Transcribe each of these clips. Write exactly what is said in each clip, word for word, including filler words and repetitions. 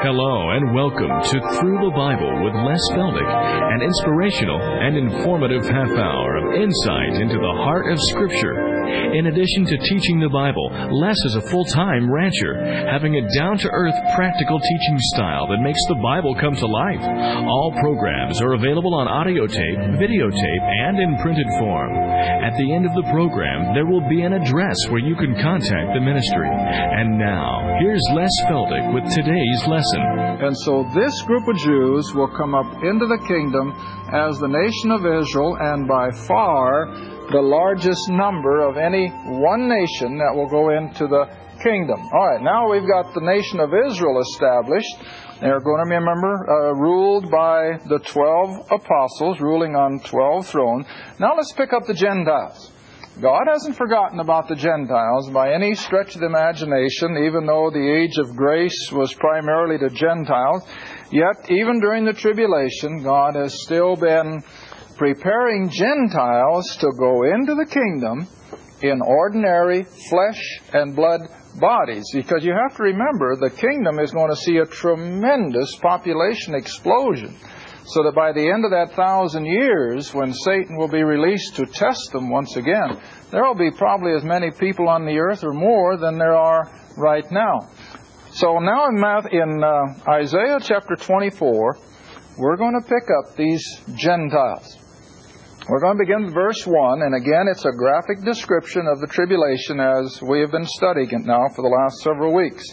Hello and welcome to Through the Bible with Les Feldick, an inspirational and informative half hour of insight into the heart of Scripture. In addition to teaching the Bible, Les is a full-time rancher, having a down-to-earth practical teaching style that makes the Bible come to life. All programs are available on audio tape, videotape, and in printed form. At the end of the program, there will be an address where you can contact the ministry. And now, here's Les Feldick with today's lesson. And so this group of Jews will come up into the kingdom as the nation of Israel, and by far the largest number of any one nation that will go into the kingdom. All right, now we've got the nation of Israel established. They're going to be, remember, uh, ruled by the twelve apostles, ruling on twelve thrones. Now let's pick up the Gentiles. God hasn't forgotten about the Gentiles by any stretch of the imagination, even though the age of grace was primarily to Gentiles. Yet, even during the tribulation, God has still been preparing Gentiles to go into the kingdom in ordinary flesh and blood bodies. Because you have to remember, the kingdom is going to see a tremendous population explosion. So that by the end of that thousand years, when Satan will be released to test them once again, there will be probably as many people on the earth or more than there are right now. So now in, Math, in uh, Isaiah chapter twenty-four, we're going to pick up these Gentiles. We're going to begin with verse one, and again it's a graphic description of the tribulation as we have been studying it now for the last several weeks.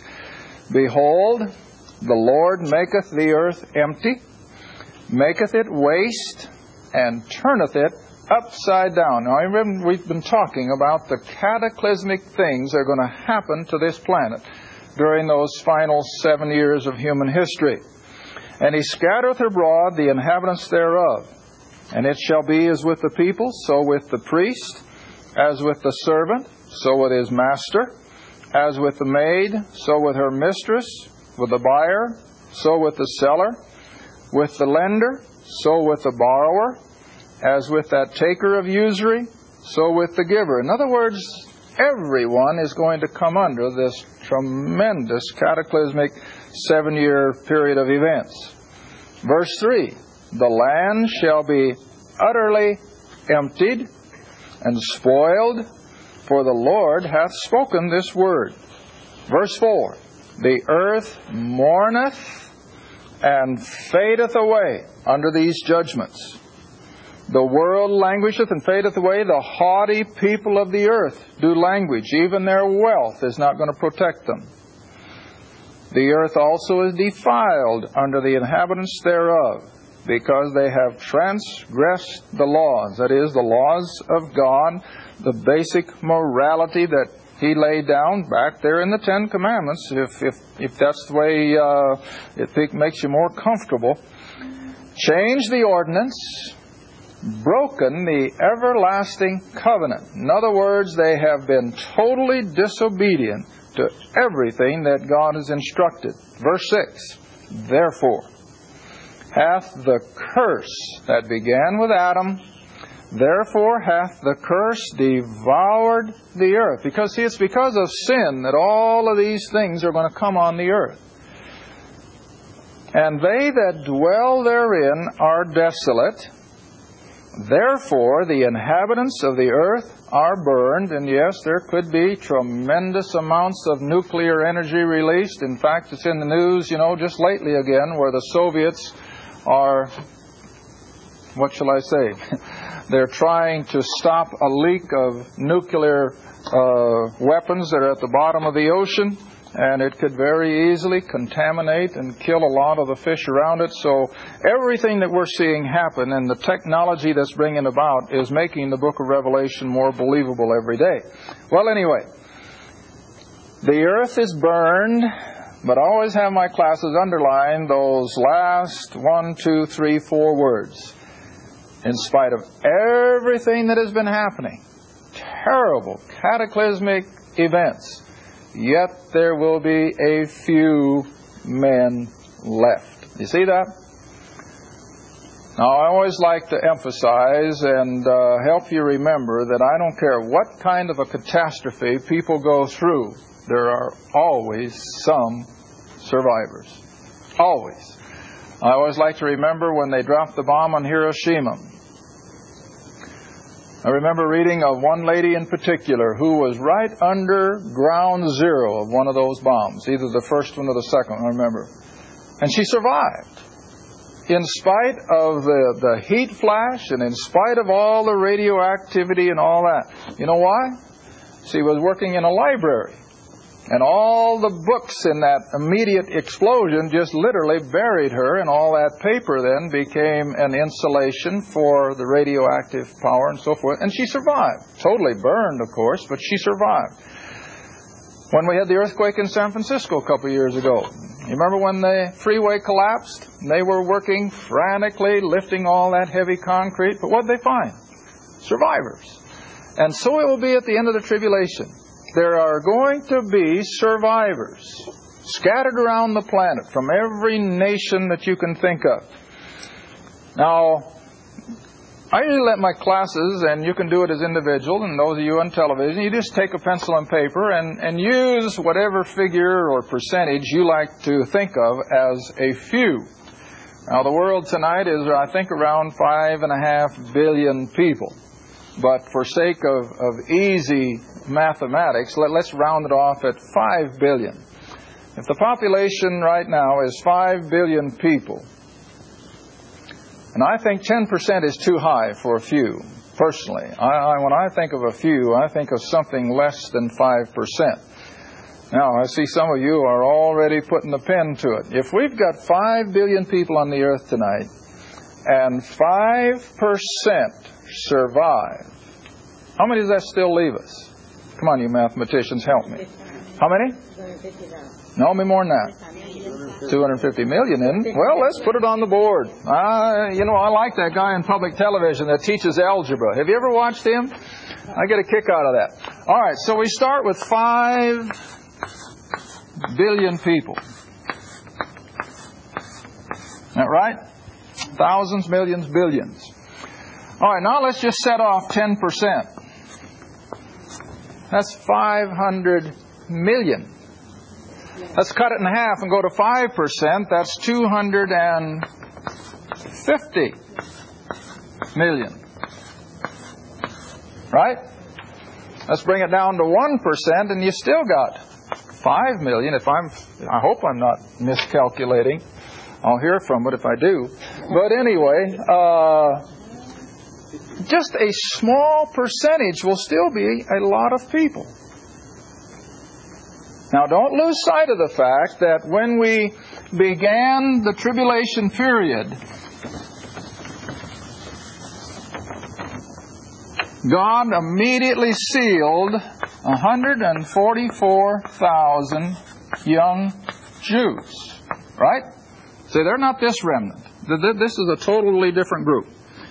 Behold, the Lord maketh the earth empty, maketh it waste, and turneth it upside down. Now, remember, we've been talking about the cataclysmic things that are going to happen to this planet during those final seven years of human history. And he scattereth abroad the inhabitants thereof. And it shall be as with the people, so with the priest, as with the servant, so with his master, as with the maid, so with her mistress, with the buyer, so with the seller, with the lender, so with the borrower, as with that taker of usury, so with the giver. In other words, everyone is going to come under this tremendous cataclysmic seven-year period of events. Verse three, the land shall be utterly emptied and spoiled, for the Lord hath spoken this word. Verse four, the earth mourneth and fadeth away under these judgments. The world languisheth and fadeth away. The haughty people of the earth do languish. Even their wealth is not going to protect them. The earth also is defiled under the inhabitants thereof, because they have transgressed the laws. That is, the laws of God, the basic morality that He laid down back there in the Ten Commandments, if if, if that's the way uh, it makes you more comfortable. Changed the ordinance, broken the everlasting covenant. In other words, they have been totally disobedient to everything that God has instructed. Verse six, therefore hath the curse that began with Adam, therefore hath the curse devoured the earth. Because, see, it's because of sin that all of these things are going to come on the earth. And they that dwell therein are desolate. Therefore the inhabitants of the earth are burned. And yes, there could be tremendous amounts of nuclear energy released. In fact, it's in the news, you know, just lately again, where the Soviets are, what shall I say? They're trying to stop a leak of nuclear uh, weapons that are at the bottom of the ocean, and it could very easily contaminate and kill a lot of the fish around it. So everything that we're seeing happen and the technology that's bringing about is making the book of Revelation more believable every day. Well, anyway, the earth is burned, but I always have my classes underline those last one, two, three, four words. In spite of everything that has been happening, terrible, cataclysmic events, yet there will be a few men left. You see that? Now, I always like to emphasize and uh, help you remember that I don't care what kind of a catastrophe people go through, there are always some survivors. Always. I always like to remember when they dropped the bomb on Hiroshima. I remember reading of one lady in particular who was right under ground zero of one of those bombs, either the first one or the second one, I remember. And she survived. In spite of the, the heat flash and in spite of all the radioactivity and all that. You know why? She was working in a library. And all the books in that immediate explosion just literally buried her, and all that paper then became an insulation for the radioactive power and so forth. And she survived. Totally burned, of course, but she survived. When we had the earthquake in San Francisco a couple of years ago, you remember when the freeway collapsed? They were working frantically, lifting all that heavy concrete, but what did they find? Survivors. And so it will be at the end of the tribulation. There are going to be survivors scattered around the planet from every nation that you can think of. Now, I usually let my classes, and you can do it as individual, and those of you on television, you just take a pencil and paper and, and use whatever figure or percentage you like to think of as a few. Now, the world tonight is, I think, around five and a half billion people. But for sake of, of easy mathematics, let, let's round it off at five billion. If the population right now is five billion people, and I think ten percent is too high for a few, personally. I, I, when I think of a few, I think of something less than five percent. Now, I see some of you are already putting the pen to it. If we've got five billion people on the earth tonight, and five percent survive, how many does that still leave us? Come on, you mathematicians, help me. How many? No, me more than that. two hundred fifty million, isn't it? Well, let's put it on the board. Uh, you know, I like that guy in public television that teaches algebra. Have you ever watched him? I get a kick out of that. All right, so we start with five billion people. Is that right? Thousands, millions, billions. All right, now let's just set off ten percent. That's five hundred million. Let's cut it in half and go to five percent. That's two hundred fifty million. Right? Let's bring it down to one percent, and you still got five million. If I'm, I hope I'm not miscalculating. I'll hear from it if I do. But anyway, uh, just a small percentage will still be a lot of people. Now, don't lose sight of the fact that when we began the tribulation period, God immediately sealed one hundred forty-four thousand young Jews. Right? See, they're not this remnant. This is a totally different group.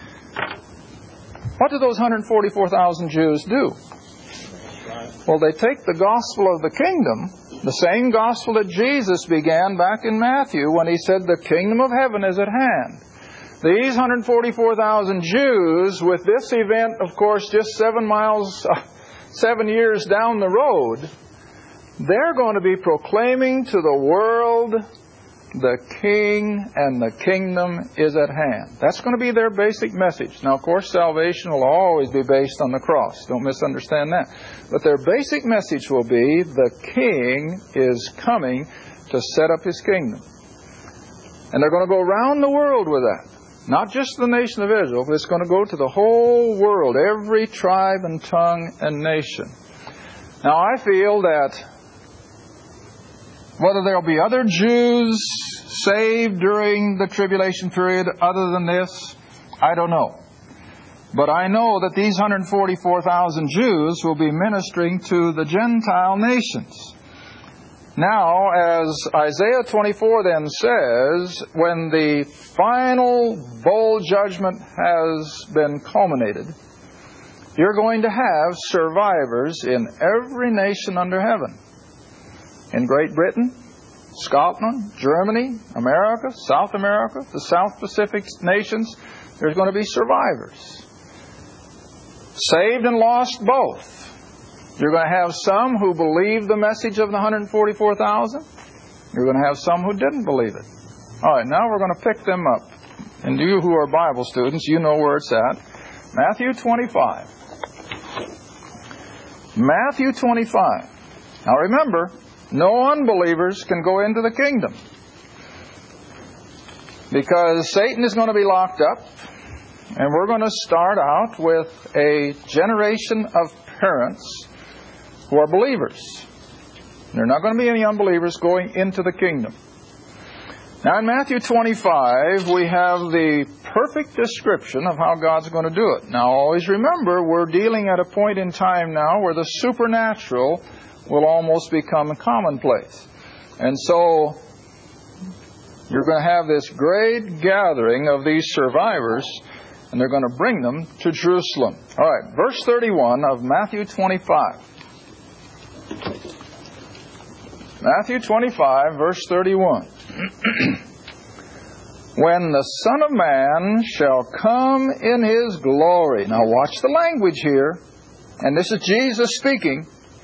What do those one hundred forty-four thousand Jews do? Well, they take the gospel of the kingdom, the same gospel that Jesus began back in Matthew when he said, the kingdom of heaven is at hand. These one hundred forty-four thousand Jews, with this event, of course, just seven miles, uh, seven years down the road, they're going to be proclaiming to the world, the king and the kingdom is at hand. That's going to be their basic message. Now, of course, salvation will always be based on the cross. Don't misunderstand that. But their basic message will be, the king is coming to set up his kingdom. And they're going to go around the world with that. Not just the nation of Israel, but it's going to go to the whole world, every tribe and tongue and nation. Now, I feel that whether there'll be other Jews saved during the tribulation period other than this, I don't know. But I know that these one hundred forty-four thousand Jews will be ministering to the Gentile nations. Now, as Isaiah twenty-four then says, when the final bowl judgment has been culminated, you're going to have survivors in every nation under heaven. In Great Britain, Scotland, Germany, America, South America, the South Pacific nations, there's going to be survivors. Saved and lost both. You're going to have some who believe the message of the one hundred forty-four thousand. You're going to have some who didn't believe it. All right, now we're going to pick them up. And you who are Bible students, you know where it's at. Matthew twenty-five. Matthew twenty-five. Now remember, no unbelievers can go into the kingdom, because Satan is going to be locked up, and we're going to start out with a generation of parents who are believers. There are not going to be any unbelievers going into the kingdom. Now in Matthew twenty-five, we have the perfect description of how God's going to do it. Now always remember, we're dealing at a point in time now where the supernatural will almost become commonplace. And so you're going to have this great gathering of these survivors, and they're going to bring them to Jerusalem. All right, verse thirty-one of Matthew twenty-five. Matthew twenty-five, verse thirty-one. When the Son of Man shall come in His glory. Now watch the language here. And this is Jesus speaking.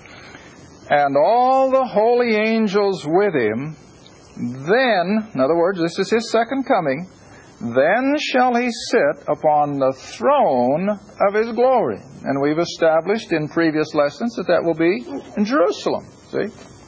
And all the holy angels with Him. Then, in other words, this is His second coming. Then shall He sit upon the throne of His glory. And we've established in previous lessons that that will be in Jerusalem. See?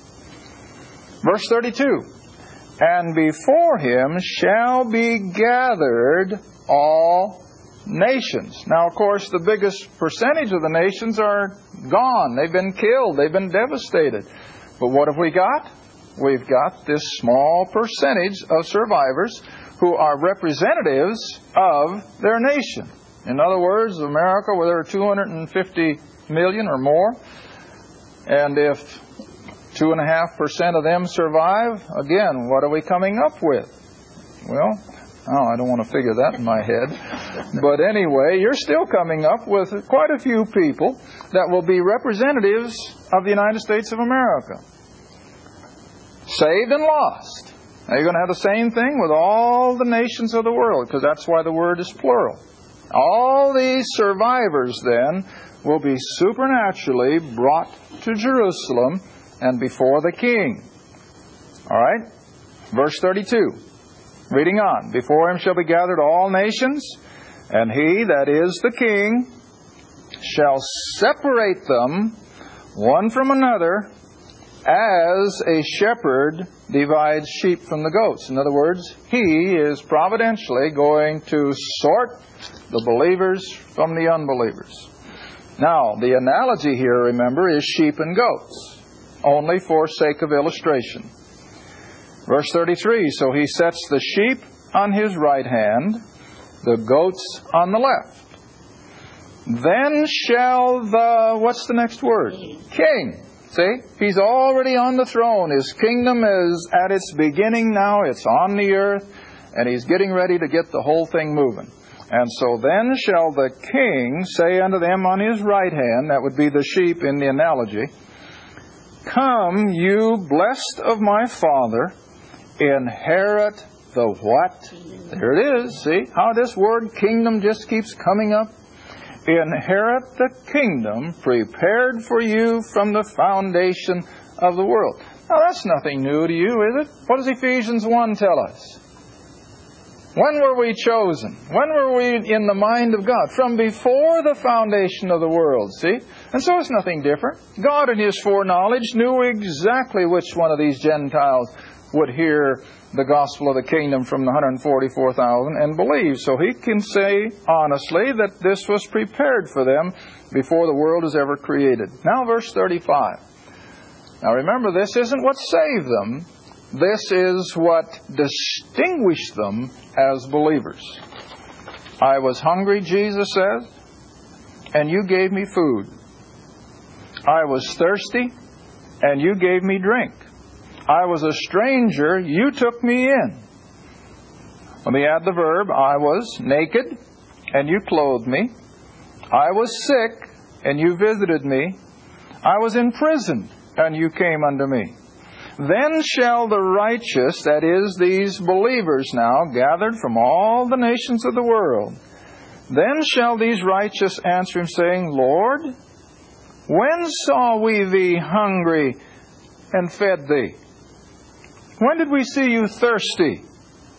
Verse thirty-two. And before Him shall be gathered all nations. Now, of course, the biggest percentage of the nations are gone. They've been killed. They've been devastated. But what have we got? We've got this small percentage of survivors who are representatives of their nation. In other words, America, where there are two hundred fifty million or more, and if two and a half percent of them survive, again, what are we coming up with? Well, oh, I don't want to figure that in my head. But anyway, you're still coming up with quite a few people that will be representatives of the United States of America. Saved and lost. Now you're going to have the same thing with all the nations of the world, because that's why the word is plural. All these survivors then will be supernaturally brought to Jerusalem and before the King. All right? Verse thirty-two. Reading on. Before Him shall be gathered all nations, and He, that is the King, shall separate them one from another, as a shepherd divides sheep from the goats. In other words, He is providentially going to sort the believers from the unbelievers. Now, the analogy here, remember, is sheep and goats, only for sake of illustration. Verse thirty-three, so He sets the sheep on His right hand, the goats on the left. Then shall the, what's the next word? King. See? He's already on the throne. His kingdom is at its beginning now. It's on the earth. And He's getting ready to get the whole thing moving. And so then shall the King say unto them on His right hand, that would be the sheep in the analogy, Come, you blessed of my Father, inherit the what? There it is. See how this word kingdom just keeps coming up? Inherit the kingdom prepared for you from the foundation of the world. Now that's nothing new to you, is it? What does Ephesians one tell us? When were we chosen? When were we in the mind of God? From before the foundation of the world, see? And so it's nothing different. God in His foreknowledge knew exactly which one of these Gentiles would hear the gospel of the kingdom from the one hundred forty-four thousand and believe. So He can say honestly that this was prepared for them before the world was ever created. Now verse thirty-five. Now remember, this isn't what saved them. This is what distinguished them as believers. I was hungry, Jesus says, and you gave me food. I was thirsty, and you gave me drink. I was a stranger, you took me in. Let me add the verb, I was naked, and you clothed me. I was sick, and you visited me. I was in prison, and you came unto me. Then shall the righteous, that is, these believers now, gathered from all the nations of the world, then shall these righteous answer Him, saying, Lord, when saw we Thee hungry and fed Thee? When did we see You thirsty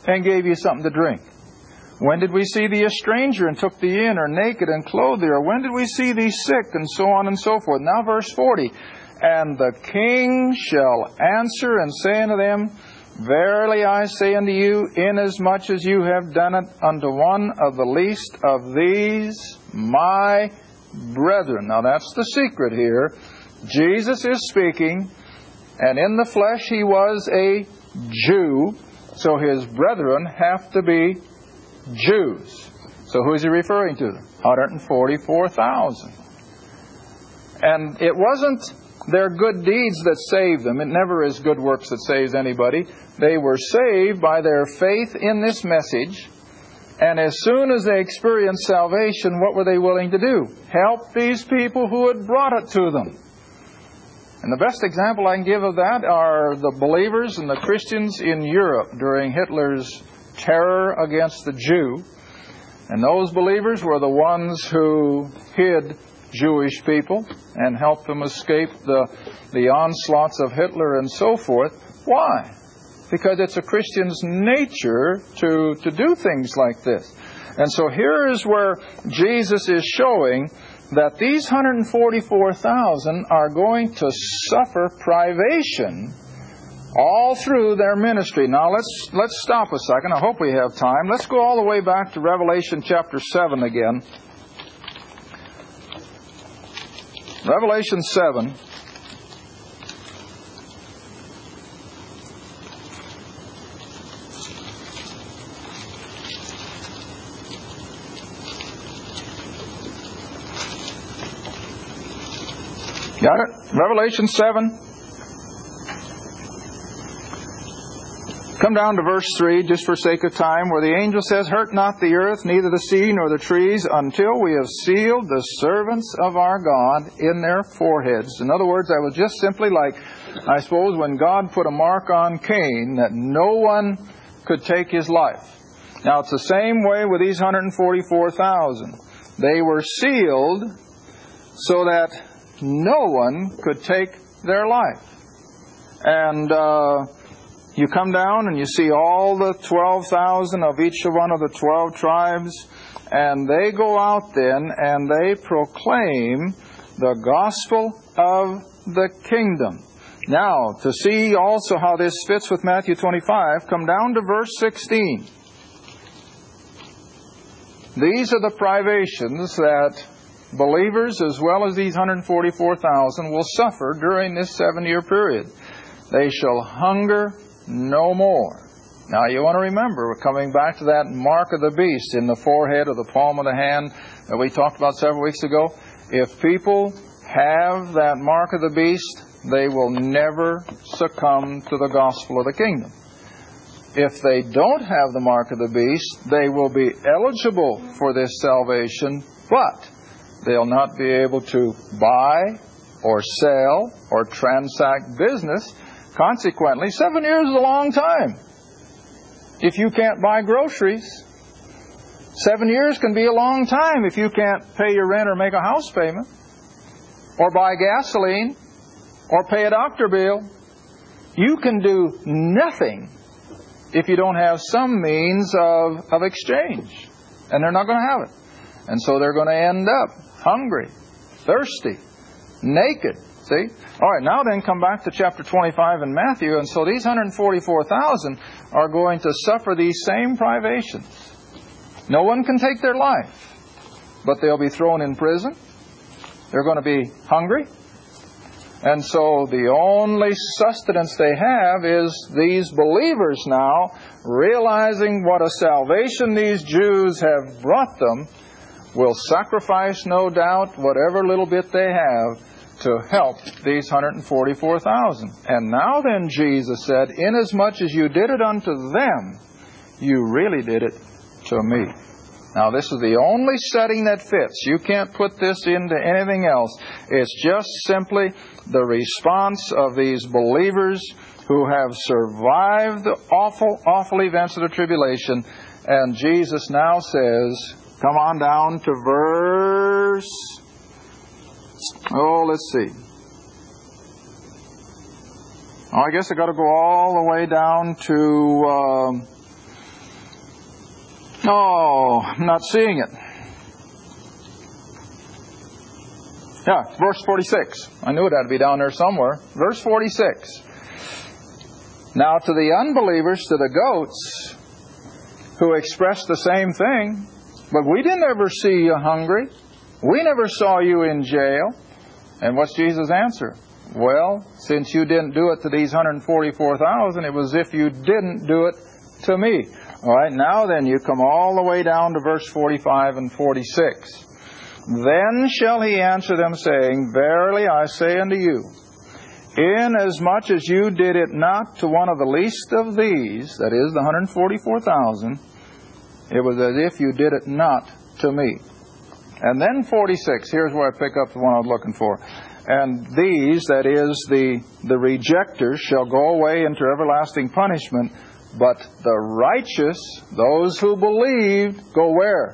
and gave you something to drink? When did we see thee a stranger and took thee in, or naked and clothed thee? Or when did we see thee sick, and so on and so forth? Now verse forty. And the king shall answer and say unto them, Verily I say unto you, inasmuch as you have done it unto one of the least of these my brethren. Now that's the secret here. Jesus is speaking, and in the flesh he was a Jew, so his brethren have to be Jews. So who is he referring to? one hundred forty-four thousand. And it wasn't their good deeds that saved them. It never is good works that saves anybody. They were saved by their faith in this message. And as soon as they experienced salvation, what were they willing to do? Help these people who had brought it to them. And the best example I can give of that are the believers and the Christians in Europe during Hitler's terror against the Jew. And those believers were the ones who hid Jewish people and helped them escape the, the onslaughts of Hitler and so forth. Why? Because it's a Christian's nature to, to do things like this. And so here is where Jesus is showing that these one hundred forty-four thousand are going to suffer privation all through their ministry. Now let's let's stop a second. I hope we have time. Let's go all the way back to Revelation chapter seven again. Revelation seven. Got it? Revelation seven. Come down to verse three, just for sake of time, where the angel says, Hurt not the earth, neither the sea, nor the trees, until we have sealed the servants of our God in their foreheads. In other words, that was just simply like, I suppose, when God put a mark on Cain, that no one could take his life. Now, it's the same way with these one hundred forty-four thousand. They were sealed so that no one could take their life. And uh, you come down and you see all the twelve thousand of each one of the twelve tribes, and they go out then and they proclaim the gospel of the kingdom. Now, to see also how this fits with Matthew twenty-five, come down to verse sixteen. These are the privations that believers, as well as these one hundred forty-four thousand, will suffer during this seven-year period. They shall hunger no more. Now you want to remember, we're coming back to that mark of the beast in the forehead or the palm of the hand that we talked about several weeks ago. If people have that mark of the beast, they will never succumb to the gospel of the kingdom. If they don't have the mark of the beast, they will be eligible for this salvation, but they'll not be able to buy or sell or transact business. Consequently, seven years is a long time. If you can't buy groceries, seven years can be a long time if you can't pay your rent or make a house payment, or buy gasoline, or pay a doctor bill. You can do nothing if you don't have some means of, of exchange. And they're not going to have it. And so they're going to end up hungry, thirsty, naked. See? All right, now then come back to chapter twenty-five in Matthew. And so these one hundred forty-four thousand are going to suffer these same privations. No one can take their life, but they'll be thrown in prison. They're going to be hungry. And so the only sustenance they have is these believers now, realizing what a salvation these Jews have brought them, will sacrifice, no doubt, whatever little bit they have to help these one hundred forty-four thousand. And now then, Jesus said, inasmuch as you did it unto them, you really did it to me. Now, this is the only setting that fits. You can't put this into anything else. It's just simply the response of these believers who have survived the awful, awful events of the tribulation. And Jesus now says, come on down to verse... Oh, let's see. Oh, I guess I got to go all the way down to... Um, Oh, I'm not seeing it. Yeah, verse forty-six. I knew it had to be down there somewhere. Verse forty-six. Now to the unbelievers, to the goats, who expressed the same thing, but we didn't ever see you hungry. We never saw you in jail. And what's Jesus' answer? Well, since you didn't do it to these one hundred forty-four thousand, it was as if you didn't do it to me. All right, now then you come all the way down to verse forty-five and forty-six. Then shall he answer them, saying, Verily I say unto you, inasmuch as you did it not to one of the least of these, that is, the one hundred forty-four thousand, it was as if you did it not to me. And then forty-six, here's where I pick up the one I was looking for. And these, that is, the, the rejectors, shall go away into everlasting punishment, but the righteous, those who believed, go where?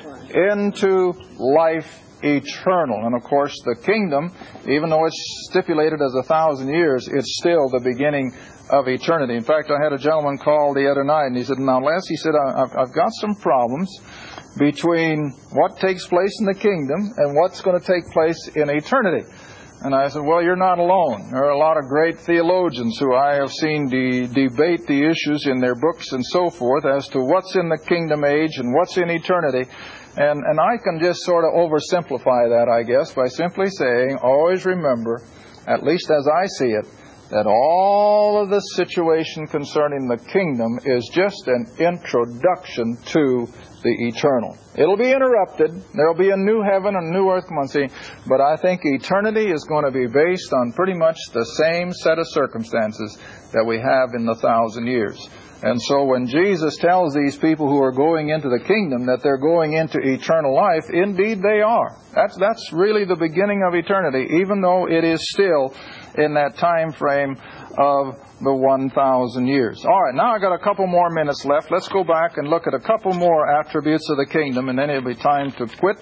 Into life eternal. And of course the kingdom, even though it's stipulated as a thousand years, it's still the beginning of eternity. In fact, I had a gentleman call the other night and he said, now Les, he said, I've, I've got some problems between what takes place in the kingdom and what's going to take place in eternity. And I said, well, you're not alone. There are a lot of great theologians who I have seen de- debate the issues in their books and so forth as to what's in the kingdom age and what's in eternity. And, and I can just sort of oversimplify that, I guess, by simply saying, always remember, at least as I see it, that all of the situation concerning the kingdom is just an introduction to the eternal. It'll be interrupted. There'll be a new heaven and a new earth, but I think eternity is going to be based on pretty much the same set of circumstances that we have in the thousand years. And so when Jesus tells these people who are going into the kingdom that they're going into eternal life, indeed they are. That's, that's really the beginning of eternity, even though it is still in that time frame of the one thousand years. All right, now I've got a couple more minutes left. Let's go back and look at a couple more attributes of the kingdom, and then it'll be time to quit.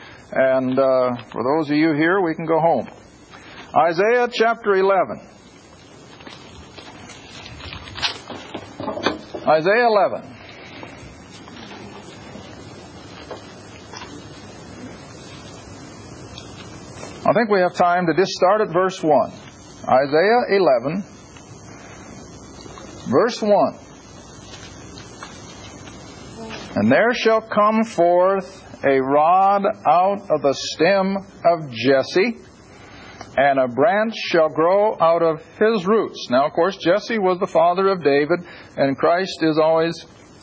And uh, for those of you here, we can go home. Isaiah chapter eleven. Isaiah eleven. I think we have time to just start at verse one. Isaiah eleven, verse one. And there shall come forth a rod out of the stem of Jesse, and a branch shall grow out of his roots. Now, of course, Jesse was the father of David, and Christ is always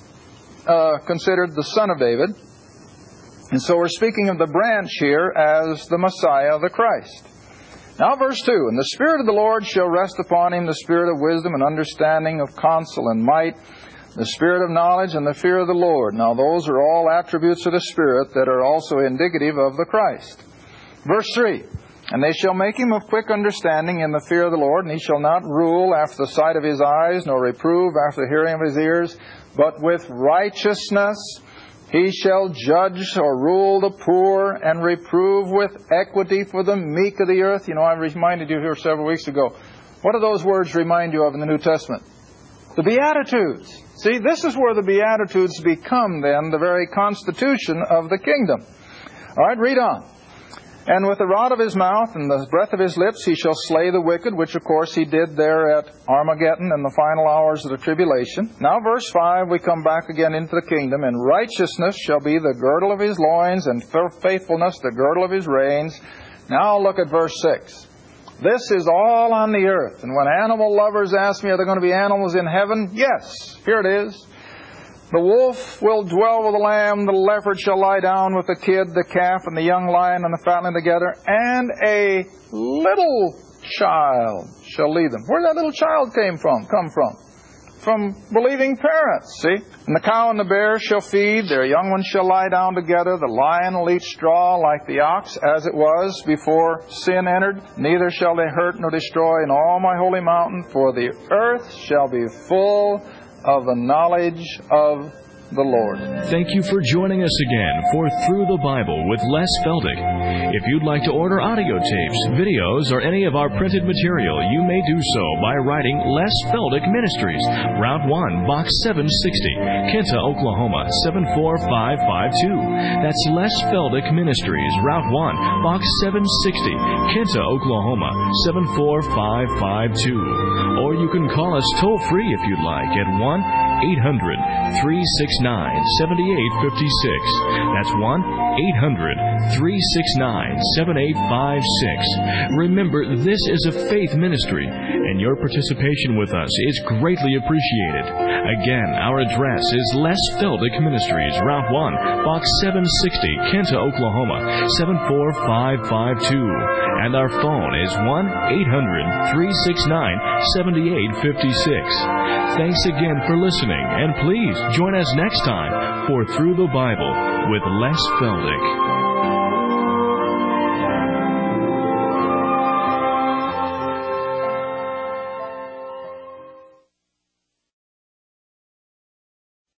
uh, considered the son of David. And so we're speaking of the branch here as the Messiah, the Christ. Now, verse two, and the Spirit of the Lord shall rest upon him, the Spirit of wisdom and understanding, of counsel and might, the Spirit of knowledge and the fear of the Lord. Now, those are all attributes of the Spirit that are also indicative of the Christ. Verse three, and they shall make him of quick understanding in the fear of the Lord, and he shall not rule after the sight of his eyes, nor reprove after the hearing of his ears, but with righteousness he shall judge or rule the poor, and reprove with equity for the meek of the earth. You know, I reminded you here several weeks ago. What do those words remind you of in the New Testament? The Beatitudes. See, this is where the Beatitudes become then the very constitution of the kingdom. All right, read on. And with the rod of his mouth and the breath of his lips he shall slay the wicked, which of course he did there at Armageddon in the final hours of the tribulation. Now verse five, we come back again into the kingdom. And righteousness shall be the girdle of his loins, and faithfulness the girdle of his reins. Now look at verse six. This is all on the earth. And when animal lovers ask me, are there going to be animals in heaven? Yes, here it is. The wolf will dwell with the lamb, the leopard shall lie down with the kid, the calf, and the young lion and the fatling together, and a little child shall lead them. Where did that little child came from? Come from? From believing parents, see? And the cow and the bear shall feed, their young ones shall lie down together, the lion will eat straw like the ox, as it was before sin entered. Neither shall they hurt nor destroy in all my holy mountain, for the earth shall be full of the knowledge of the Lord. Thank you for joining us again for Through the Bible with Les Feldick. If you'd like to order audio tapes, videos, or any of our printed material, you may do so by writing Les Feldick Ministries, Route one, Box seven sixty, Kinta, Oklahoma, seven four five five two. That's Les Feldick Ministries, Route one, Box seven sixty, Kinta, Oklahoma, seven four five five two. Or you can call us toll-free if you'd like at one eight hundred, three six nine, seven eight five six. That's one eight hundred, three six nine, seven eight five six. Remember, this is a faith ministry, and your participation with us is greatly appreciated. Again, our address is Les Feldick Ministries, Route one, Box seven sixty, Kinta, Oklahoma, seven four five five two. And our phone is one eight hundred, three six nine, seven eight five six. Thanks again for listening, and please join us next time for Through the Bible with Les Feldick.